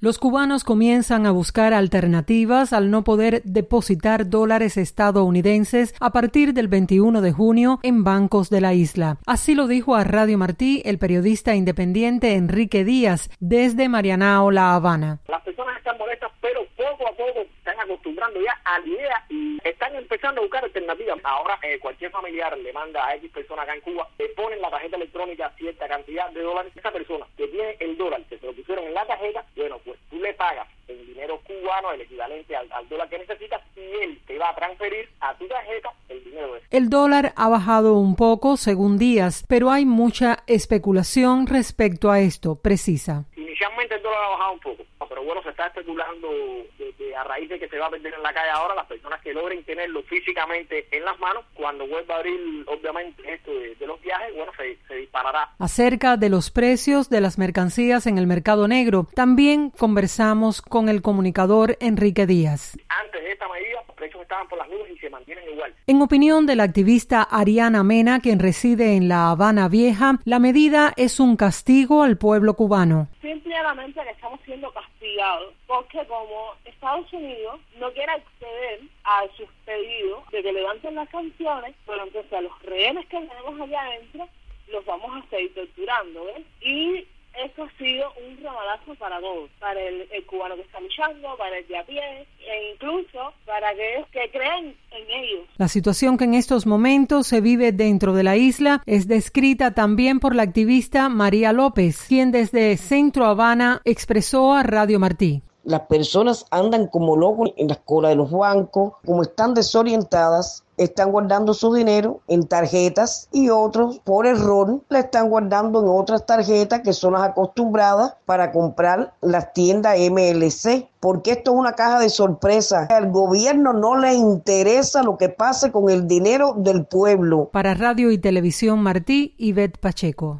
Los cubanos comienzan a buscar alternativas al no poder depositar dólares estadounidenses a partir del 21 de junio en bancos de la isla. Así lo dijo a Radio Martí el periodista independiente Enrique Díaz desde Marianao, La Habana. Las personas están molestas, pero poco a poco están acostumbrando ya a la idea y están empezando a buscar alternativas. Ahora cualquier familiar le manda a X persona acá en Cuba, le ponen la tarjeta electrónica cierta cantidad de dólares. Esa persona que tiene el dólar, que se lo pusieron en la tarjeta, bueno, pues tú le pagas en dinero cubano, el equivalente al dólar que necesitas, y él te va a transferir a tu tarjeta el dinero ese. El dólar ha bajado un poco, según Díaz, pero hay mucha especulación respecto a esto, precisa. Inicialmente el dólar ha bajado un poco, pero bueno, se está especulando de a raíz de que se va a vender en la calle ahora, las personas que logren tenerlo físicamente en las manos, cuando vuelva a abrir, obviamente, esto de los viajes, bueno, se disparará. Acerca de los precios de las mercancías en el mercado negro, también conversamos con el comunicador Enrique Díaz. Antes de esta medida, los precios estaban por las nubes y se mantienen igual. En opinión de la activista Ariana Mena, quien reside en La Habana Vieja, la medida es un castigo al pueblo cubano. Simplemente que estamos siendo castigados porque como Estados Unidos no quiere acceder a sus pedidos de que levanten las sanciones, pero entonces a los rehenes que tenemos allá adentro los vamos a seguir torturando, ¿ves? Y eso ha sido un ramalazo para todos, para el cubano que está luchando, para el de a pie e incluso para aquellos que creen en ellos. La situación que en estos momentos se vive dentro de la isla es descrita también por la activista María López, quien desde Centro Habana expresó a Radio Martí. Las personas andan como locos en las colas de los bancos, como están desorientadas, están guardando su dinero en tarjetas y otros, por error, la están guardando en otras tarjetas que son las acostumbradas para comprar las tiendas MLC. Porque esto es una caja de sorpresa. Al gobierno no le interesa lo que pase con el dinero del pueblo. Para Radio y Televisión Martí, Ivette Pacheco.